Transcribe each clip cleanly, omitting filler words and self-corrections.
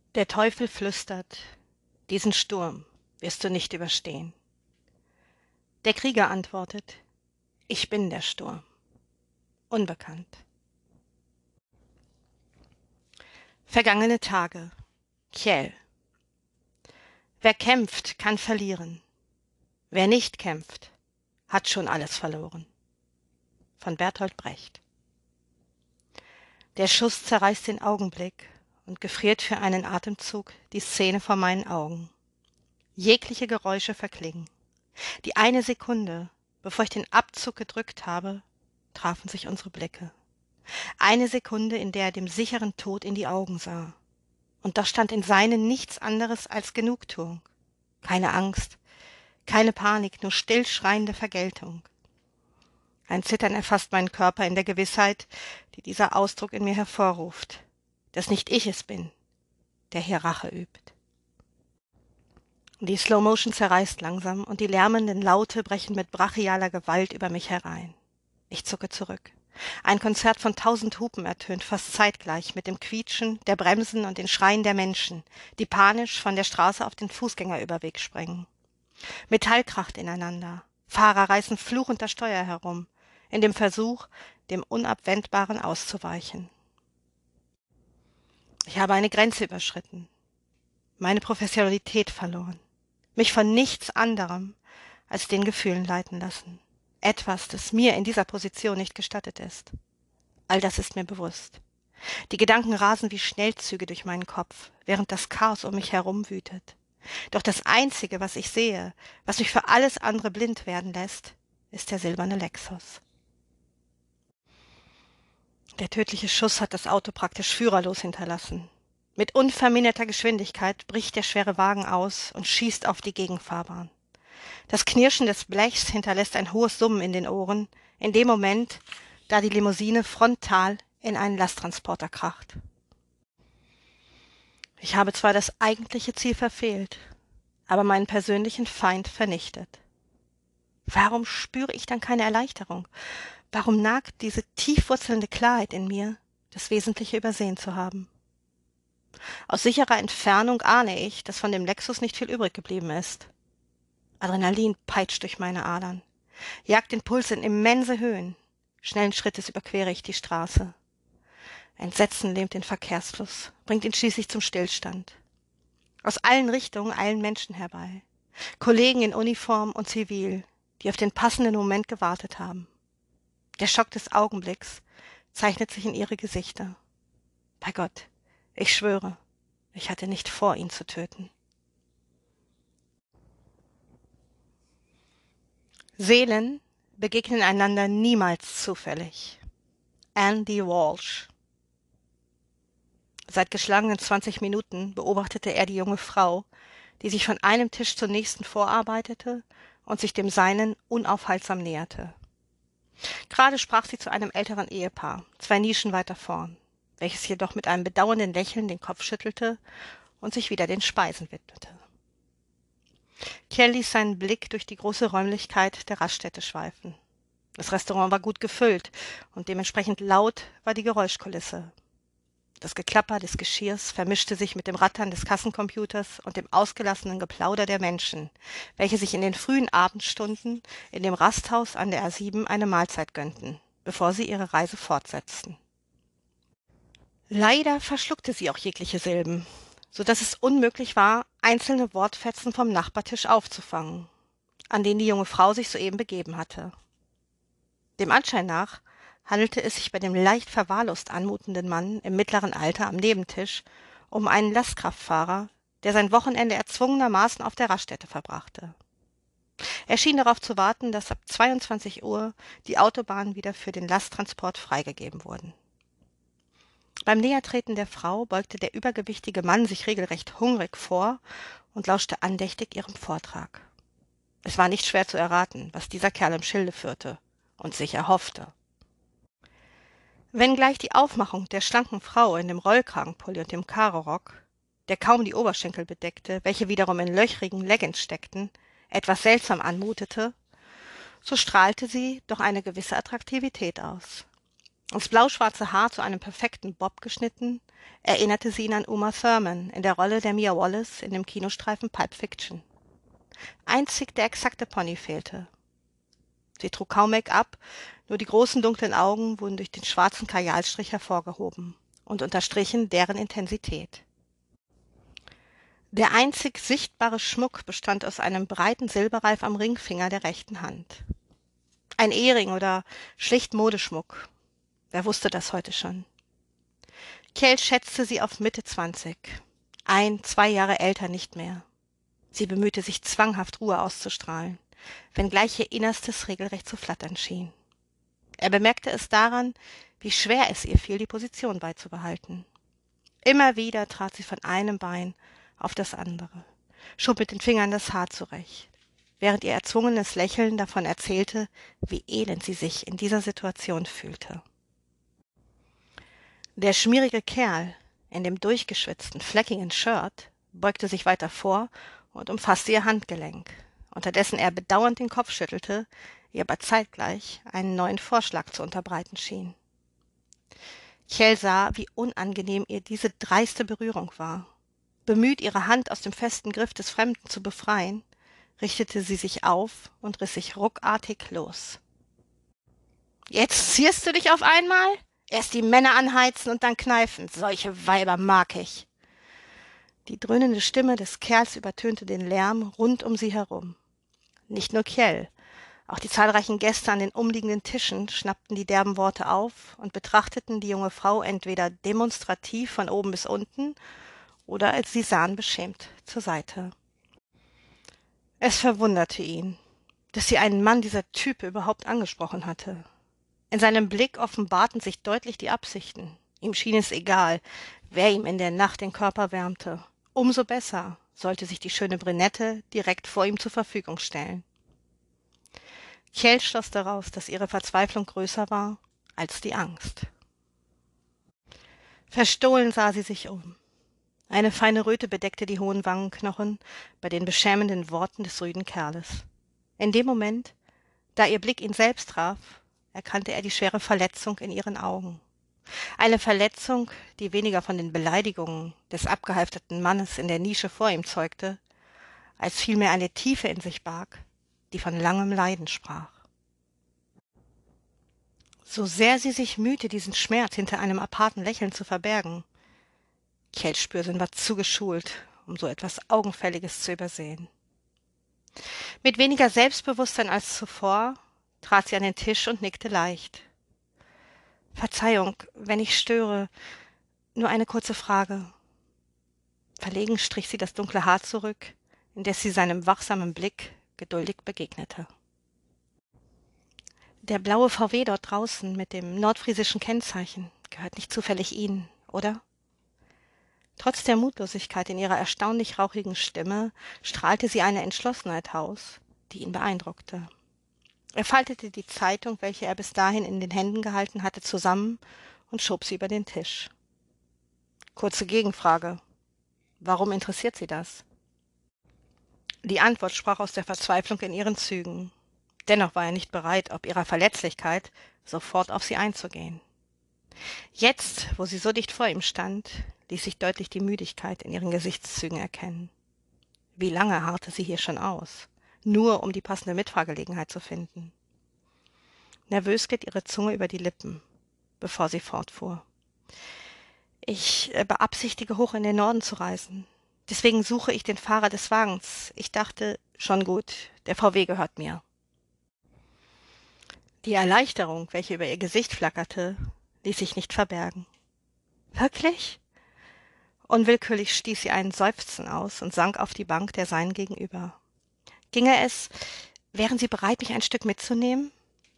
Der Teufel flüstert, diesen Sturm wirst du nicht überstehen. Der Krieger antwortet, ich bin der Sturm. Unbekannt. Vergangene Tage. Kjell. Wer kämpft, kann verlieren. Wer nicht kämpft, hat schon alles verloren. Von Bertolt Brecht. Der Schuss zerreißt den Augenblick und gefriert für einen Atemzug die Szene vor meinen Augen. Jegliche Geräusche verklingen. Die eine Sekunde, bevor ich den Abzug gedrückt habe, trafen sich unsere Blicke. Eine Sekunde, in der er dem sicheren Tod in die Augen sah. Und doch stand in seinen nichts anderes als Genugtuung. Keine Angst, keine Panik, nur stillschreiende Vergeltung. Ein Zittern erfasst meinen Körper in der Gewissheit, die dieser Ausdruck in mir hervorruft, dass nicht ich es bin, der hier Rache übt. Die Slow-Motion zerreißt langsam und die lärmenden Laute brechen mit brachialer Gewalt über mich herein. Ich zucke zurück. Ein Konzert von 1000 Hupen ertönt fast zeitgleich mit dem Quietschen der Bremsen und den Schreien der Menschen, die panisch von der Straße auf den Fußgängerüberweg sprengen. Metall kracht ineinander. Fahrer reißen fluchend das Steuer herum, in dem Versuch, dem Unabwendbaren auszuweichen. Ich habe eine Grenze überschritten, meine Professionalität verloren, mich von nichts anderem als den Gefühlen leiten lassen. Etwas, das mir in dieser Position nicht gestattet ist. All das ist mir bewusst. Die Gedanken rasen wie Schnellzüge durch meinen Kopf, während das Chaos um mich herum wütet. Doch das Einzige, was ich sehe, was mich für alles andere blind werden lässt, ist der silberne Lexus. Der tödliche Schuss hat das Auto praktisch führerlos hinterlassen. Mit unverminderter Geschwindigkeit bricht der schwere Wagen aus und schießt auf die Gegenfahrbahn. Das Knirschen des Blechs hinterlässt ein hohes Summen in den Ohren, in dem Moment, da die Limousine frontal in einen Lasttransporter kracht. Ich habe zwar das eigentliche Ziel verfehlt, aber meinen persönlichen Feind vernichtet. Warum spüre ich dann keine Erleichterung? Warum nagt diese tiefwurzelnde Klarheit in mir, das Wesentliche übersehen zu haben? Aus sicherer Entfernung ahne ich, dass von dem Lexus nicht viel übrig geblieben ist. Adrenalin peitscht durch meine Adern, jagt den Puls in immense Höhen. Schnellen Schrittes überquere ich die Straße. Entsetzen lähmt den Verkehrsfluss, bringt ihn schließlich zum Stillstand. Aus allen Richtungen eilen Menschen herbei. Kollegen in Uniform und Zivil, die auf den passenden Moment gewartet haben. Der Schock des Augenblicks zeichnet sich in ihre Gesichter. Bei Gott, ich schwöre, ich hatte nicht vor, ihn zu töten. Seelen begegnen einander niemals zufällig. Andy Walsh. Seit geschlagenen 20 Minuten beobachtete er die junge Frau, die sich von einem Tisch zum nächsten vorarbeitete und sich dem seinen unaufhaltsam näherte. Gerade sprach sie zu einem älteren Ehepaar, 2 Nischen weiter vorn, welches jedoch mit einem bedauernden Lächeln den Kopf schüttelte und sich wieder den Speisen widmete. Kjell ließ seinen Blick durch die große Räumlichkeit der Raststätte schweifen. Das Restaurant war gut gefüllt und dementsprechend laut war die Geräuschkulisse. Das Geklapper des Geschirrs vermischte sich mit dem Rattern des Kassencomputers und dem ausgelassenen Geplauder der Menschen, welche sich in den frühen Abendstunden in dem Rasthaus an der A7 eine Mahlzeit gönnten, bevor sie ihre Reise fortsetzten. Leider verschluckte sie auch jegliche Silben, so dass es unmöglich war, einzelne Wortfetzen vom Nachbartisch aufzufangen, an den die junge Frau sich soeben begeben hatte. Dem Anschein nach handelte es sich bei dem leicht verwahrlost anmutenden Mann im mittleren Alter am Nebentisch um einen Lastkraftfahrer, der sein Wochenende erzwungenermaßen auf der Raststätte verbrachte. Er schien darauf zu warten, dass ab 22 Uhr die Autobahnen wieder für den Lasttransport freigegeben wurden. Beim Nähertreten der Frau beugte der übergewichtige Mann sich regelrecht hungrig vor und lauschte andächtig ihrem Vortrag. Es war nicht schwer zu erraten, was dieser Kerl im Schilde führte und sich erhoffte. Wenngleich die Aufmachung der schlanken Frau in dem Rollkragenpulli und dem Karorock, der kaum die Oberschenkel bedeckte, welche wiederum in löchrigen Leggings steckten, etwas seltsam anmutete, so strahlte sie doch eine gewisse Attraktivität aus. Das blauschwarze Haar zu einem perfekten Bob geschnitten, erinnerte sie ihn an Uma Thurman in der Rolle der Mia Wallace in dem Kinostreifen Pulp Fiction. Einzig der exakte Pony fehlte. Sie trug kaum Make-up, nur die großen dunklen Augen wurden durch den schwarzen Kajalstrich hervorgehoben und unterstrichen deren Intensität. Der einzig sichtbare Schmuck bestand aus einem breiten Silberreif am Ringfinger der rechten Hand. Ein Ehering oder schlicht Modeschmuck. Wer wusste das heute schon? Kjell schätzte sie auf Mitte 20. 2 Jahre älter nicht mehr. Sie bemühte sich zwanghaft, Ruhe auszustrahlen, wenngleich ihr Innerstes regelrecht zu flattern schien. Er bemerkte es daran, wie schwer es ihr fiel, die Position beizubehalten. Immer wieder trat sie von einem Bein auf das andere, schob mit den Fingern das Haar zurecht, während ihr erzwungenes Lächeln davon erzählte, wie elend sie sich in dieser Situation fühlte. Der schmierige Kerl in dem durchgeschwitzten, fleckigen Shirt beugte sich weiter vor und umfasste ihr Handgelenk, unterdessen er bedauernd den Kopf schüttelte, ihr aber zeitgleich einen neuen Vorschlag zu unterbreiten schien. Kjell sah, wie unangenehm ihr diese dreiste Berührung war. Bemüht, ihre Hand aus dem festen Griff des Fremden zu befreien, richtete sie sich auf und riss sich ruckartig los. »Jetzt zierst du dich auf einmal? Erst die Männer anheizen und dann kneifen. Solche Weiber mag ich.« Die dröhnende Stimme des Kerls übertönte den Lärm rund um sie herum. Nicht nur Kjell, auch die zahlreichen Gäste an den umliegenden Tischen schnappten die derben Worte auf und betrachteten die junge Frau entweder demonstrativ von oben bis unten oder, als sie sahen, beschämt zur Seite. Es verwunderte ihn, dass sie einen Mann dieser Type überhaupt angesprochen hatte. In seinem Blick offenbarten sich deutlich die Absichten. Ihm schien es egal, wer ihm in der Nacht den Körper wärmte. Umso besser sollte sich die schöne Brünette direkt vor ihm zur Verfügung stellen. Kjell schloss daraus, dass ihre Verzweiflung größer war als die Angst. Verstohlen sah sie sich um. Eine feine Röte bedeckte die hohen Wangenknochen bei den beschämenden Worten des rüden Kerles. In dem Moment, da ihr Blick ihn selbst traf, erkannte er die schwere Verletzung in ihren Augen. Eine Verletzung, die weniger von den Beleidigungen des abgehalfterten Mannes in der Nische vor ihm zeugte, als vielmehr eine Tiefe in sich barg, die von langem Leiden sprach. So sehr sie sich mühte, diesen Schmerz hinter einem aparten Lächeln zu verbergen, Kjells Spürsinn war zu geschult, um so etwas Augenfälliges zu übersehen. Mit weniger Selbstbewusstsein als zuvor trat sie an den Tisch und nickte leicht. »Verzeihung, wenn ich störe, nur eine kurze Frage.« Verlegen strich sie das dunkle Haar zurück, indes sie seinem wachsamen Blick geduldig begegnete. »Der blaue VW dort draußen mit dem nordfriesischen Kennzeichen gehört nicht zufällig Ihnen, oder?« Trotz der Mutlosigkeit in ihrer erstaunlich rauchigen Stimme strahlte sie eine Entschlossenheit aus, die ihn beeindruckte. Er faltete die Zeitung, welche er bis dahin in den Händen gehalten hatte, zusammen und schob sie über den Tisch. Kurze Gegenfrage. Warum interessiert Sie das? Die Antwort sprach aus der Verzweiflung in ihren Zügen. Dennoch war er nicht bereit, ob ihrer Verletzlichkeit sofort auf sie einzugehen. Jetzt, wo sie so dicht vor ihm stand, ließ sich deutlich die Müdigkeit in ihren Gesichtszügen erkennen. Wie lange harrte sie hier schon aus, nur um die passende Mitfahrgelegenheit zu finden? Nervös glitt ihre Zunge über die Lippen, bevor sie fortfuhr. »Ich beabsichtige, hoch in den Norden zu reisen. Deswegen suche ich den Fahrer des Wagens. Ich dachte, schon gut, der VW gehört mir.« Die Erleichterung, welche über ihr Gesicht flackerte, ließ sich nicht verbergen. »Wirklich?« Unwillkürlich stieß sie einen Seufzen aus und sank auf die Bank der seinen gegenüber. »Wären Sie bereit, mich ein Stück mitzunehmen?«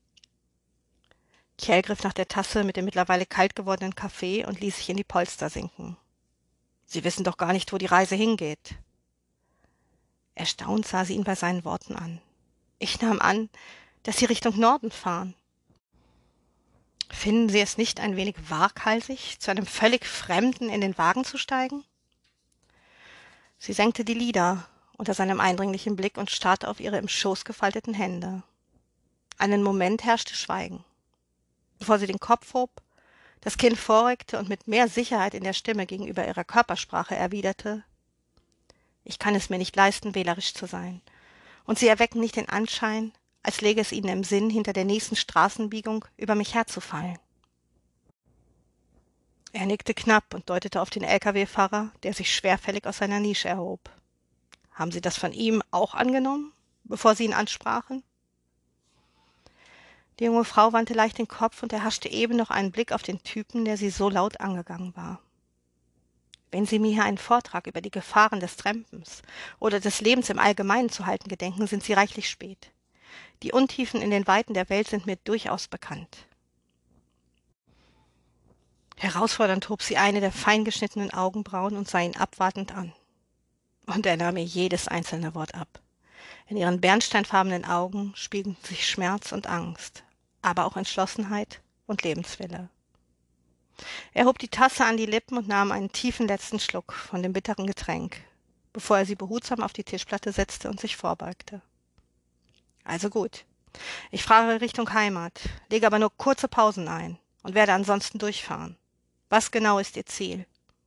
Kjell griff nach der Tasse mit dem mittlerweile kalt gewordenen Kaffee und ließ sich in die Polster sinken. »Sie wissen doch gar nicht, wo die Reise hingeht.« Erstaunt sah sie ihn bei seinen Worten an. »Ich nahm an, dass Sie Richtung Norden fahren.« »Finden Sie es nicht ein wenig waghalsig, zu einem völlig Fremden in den Wagen zu steigen?« Sie senkte die Lider unter seinem eindringlichen Blick und starrte auf ihre im Schoß gefalteten Hände. Einen Moment herrschte Schweigen. Bevor sie den Kopf hob, Das Kind vorreckte und mit mehr Sicherheit in der Stimme gegenüber ihrer Körpersprache erwiderte: »Ich kann es mir nicht leisten, wählerisch zu sein. Und Sie erwecken nicht den Anschein, als läge es Ihnen im Sinn, hinter der nächsten Straßenbiegung über mich herzufallen.« Er nickte knapp und deutete auf den Lkw-Fahrer, der sich schwerfällig aus seiner Nische erhob. »Haben Sie das von ihm auch angenommen, bevor Sie ihn ansprachen?« Die junge Frau wandte leicht den Kopf und erhaschte eben noch einen Blick auf den Typen, der sie so laut angegangen war. »Wenn Sie mir hier einen Vortrag über die Gefahren des Trampens oder des Lebens im Allgemeinen zu halten gedenken, sind Sie reichlich spät. Die Untiefen in den Weiten der Welt sind mir durchaus bekannt.« Herausfordernd hob sie eine der fein geschnittenen Augenbrauen und sah ihn abwartend an. Und er nahm ihr jedes einzelne Wort ab. In ihren bernsteinfarbenen Augen spiegelten sich Schmerz und Angst, aber auch Entschlossenheit und Lebenswille. Er hob die Tasse an die Lippen und nahm einen tiefen letzten Schluck von dem bitteren Getränk, bevor er sie behutsam auf die Tischplatte setzte und sich vorbeugte. »Also gut. Ich fahre Richtung Heimat, lege aber nur kurze Pausen ein und werde ansonsten durchfahren. Was genau ist Ihr Ziel?«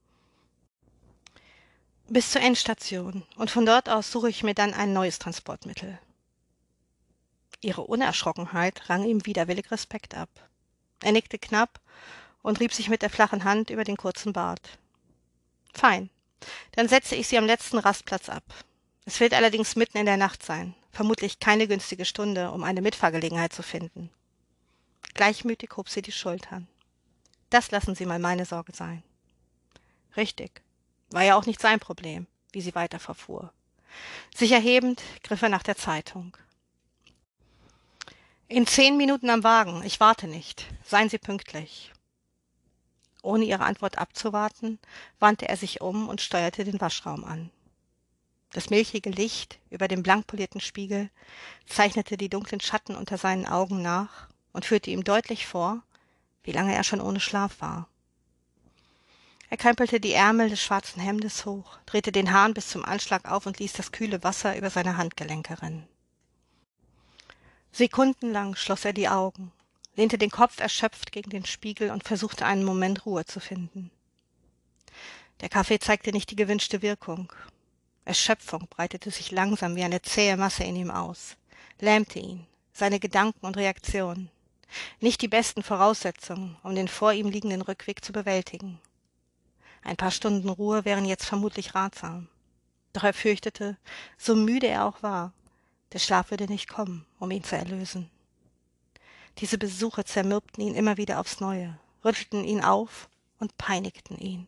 »Bis zur Endstation, und von dort aus suche ich mir dann ein neues Transportmittel.« Ihre Unerschrockenheit rang ihm widerwillig Respekt ab. Er nickte knapp und rieb sich mit der flachen Hand über den kurzen Bart. »Fein, dann setze ich Sie am letzten Rastplatz ab. Es wird allerdings mitten in der Nacht sein, vermutlich keine günstige Stunde, um eine Mitfahrgelegenheit zu finden.« Gleichmütig hob sie die Schultern. »Das lassen Sie mal meine Sorge sein.« »Richtig. War ja auch nicht sein Problem«, wie sie weiter verfuhr. Sich erhebend griff er nach der Zeitung. »In 10 Minuten am Wagen. Ich warte nicht. Seien Sie pünktlich.« Ohne ihre Antwort abzuwarten, wandte er sich um und steuerte den Waschraum an. Das milchige Licht über dem blank polierten Spiegel zeichnete die dunklen Schatten unter seinen Augen nach und führte ihm deutlich vor, wie lange er schon ohne Schlaf war. Er krempelte die Ärmel des schwarzen Hemdes hoch, drehte den Hahn bis zum Anschlag auf und ließ das kühle Wasser über seine Handgelenke rinnen. Sekundenlang schloss er die Augen, lehnte den Kopf erschöpft gegen den Spiegel und versuchte einen Moment Ruhe zu finden. Der Kaffee zeigte nicht die gewünschte Wirkung. Erschöpfung breitete sich langsam wie eine zähe Masse in ihm aus, lähmte ihn, seine Gedanken und Reaktionen. Nicht die besten Voraussetzungen, um den vor ihm liegenden Rückweg zu bewältigen. Ein paar Stunden Ruhe wären jetzt vermutlich ratsam. Doch er fürchtete, so müde er auch war, der Schlaf würde nicht kommen, um ihn zu erlösen. Diese Besuche zermürbten ihn immer wieder aufs Neue, rüttelten ihn auf und peinigten ihn.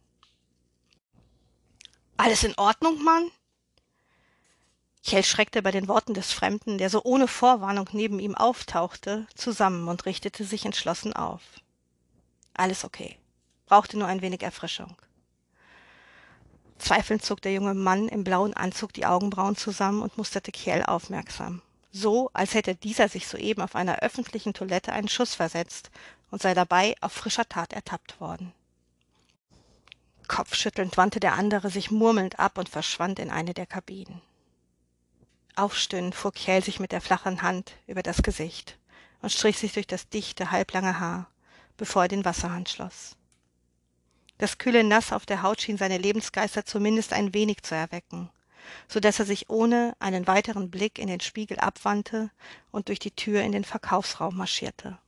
»Alles in Ordnung, Mann?« Kjell schreckte bei den Worten des Fremden, der so ohne Vorwarnung neben ihm auftauchte, zusammen und richtete sich entschlossen auf. »Alles okay. Brauchte nur ein wenig Erfrischung.« Zweifelnd zog der junge Mann im blauen Anzug die Augenbrauen zusammen und musterte Kjell aufmerksam. So, als hätte dieser sich soeben auf einer öffentlichen Toilette einen Schuss versetzt und sei dabei auf frischer Tat ertappt worden. Kopfschüttelnd wandte der andere sich murmelnd ab und verschwand in eine der Kabinen. Aufstöhnend fuhr Kjell sich mit der flachen Hand über das Gesicht und strich sich durch das dichte, halblange Haar, bevor er den Wasserhahn schloss. Das kühle Nass auf der Haut schien seine Lebensgeister zumindest ein wenig zu erwecken, so dass er sich ohne einen weiteren Blick in den Spiegel abwandte und durch die Tür in den Verkaufsraum marschierte.